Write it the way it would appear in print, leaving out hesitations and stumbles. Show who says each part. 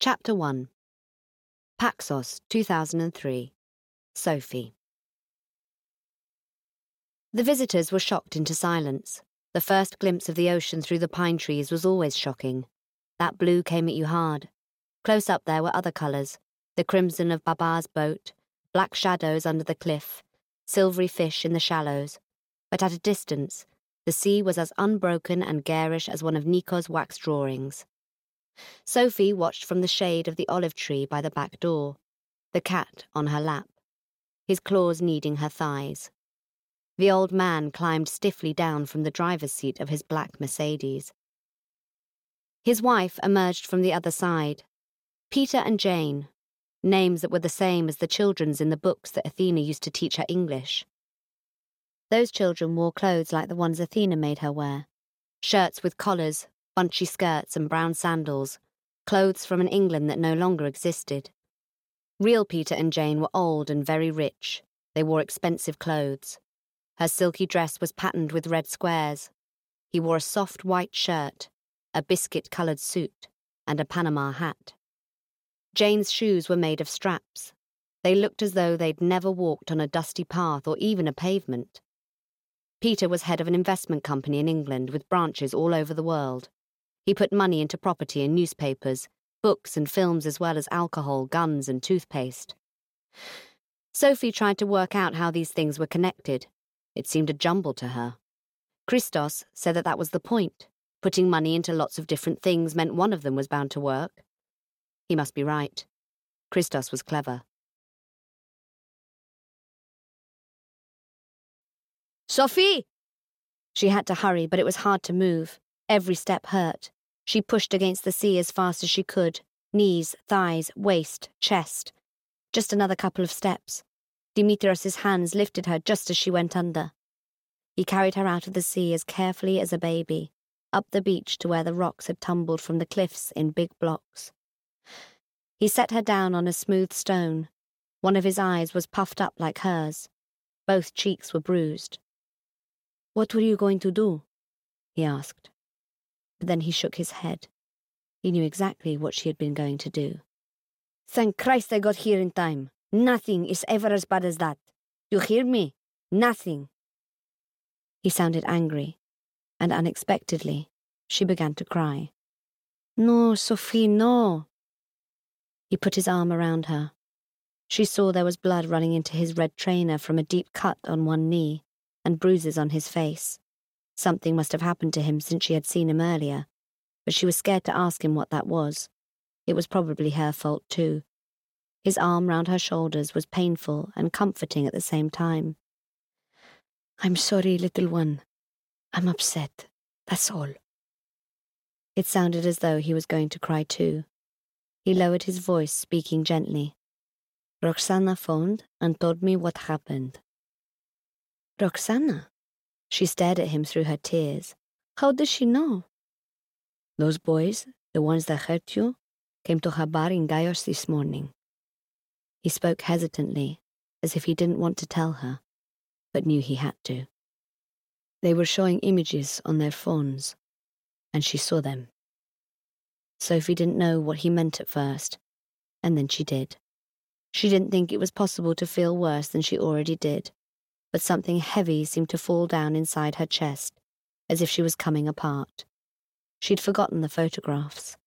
Speaker 1: Chapter 1. Paxos, 2003. Sophie. The visitors were shocked into silence. The first glimpse of the ocean through the pine trees was always shocking. That blue came at you hard. Close up there were other colours, the crimson of Baba's boat, black shadows under the cliff, silvery fish in the shallows. But at a distance, the sea was as unbroken and garish as one of Nico's wax drawings. Sophie watched from the shade of the olive tree by the back door, the cat on her lap, his claws kneading her thighs. The old man climbed stiffly down from the driver's seat of his black Mercedes. His wife emerged from the other side. Peter and Jane, names that were the same as the children's in the books that Athena used to teach her English. Those children wore clothes like the ones Athena made her wear, shirts with collars, bunchy skirts and brown sandals, clothes from an England that no longer existed. Real Peter and Jane were old and very rich. They wore expensive clothes. Her silky dress was patterned with red squares. He wore a soft white shirt, a biscuit-coloured suit, and a Panama hat. Jane's shoes were made of straps. They looked as though they'd never walked on a dusty path or even a pavement. Peter was head of an investment company in England with branches all over the world. He put money into property and newspapers, books and films, as well as alcohol, guns and toothpaste. Sophie tried to work out how these things were connected. It seemed a jumble to her. Christos said that was the point. Putting money into lots of different things meant one of them was bound to work. He must be right. Christos was clever. Sophie! She had to hurry, but it was hard to move. Every step hurt. She pushed against the sea as fast as she could. Knees, thighs, waist, chest. Just another couple of steps. Dimitrios' hands lifted her just as she went under. He carried her out of the sea as carefully as a baby, up the beach to where the rocks had tumbled from the cliffs in big blocks. He set her down on a smooth stone. One of his eyes was puffed up like hers. Both cheeks were bruised. "What were you going to do?" he asked. But then he shook his head. He knew exactly what she had been going to do. "Thank Christ I got here in time. Nothing is ever as bad as that. You hear me? Nothing." He sounded angry, and unexpectedly, she began to cry. "No, Sophie, no." He put his arm around her. She saw there was blood running into his red trainer from a deep cut on one knee, and bruises on his face. Something must have happened to him since she had seen him earlier, but she was scared to ask him what that was. It was probably her fault too. His arm round her shoulders was painful and comforting at the same time. "I'm sorry, little one. I'm upset. That's all." It sounded as though he was going to cry too. He lowered his voice, speaking gently. "Roxana phoned and told me what happened." "Roxana?" She stared at him through her tears. "How does she know?" "Those boys, the ones that hurt you, came to her bar in Gaios this morning." He spoke hesitantly, as if he didn't want to tell her, but knew he had to. "They were showing images on their phones, and she saw them." Sophie didn't know what he meant at first, and then she did. She didn't think it was possible to feel worse than she already did, but something heavy seemed to fall down inside her chest, as if she was coming apart. She'd forgotten the photographs.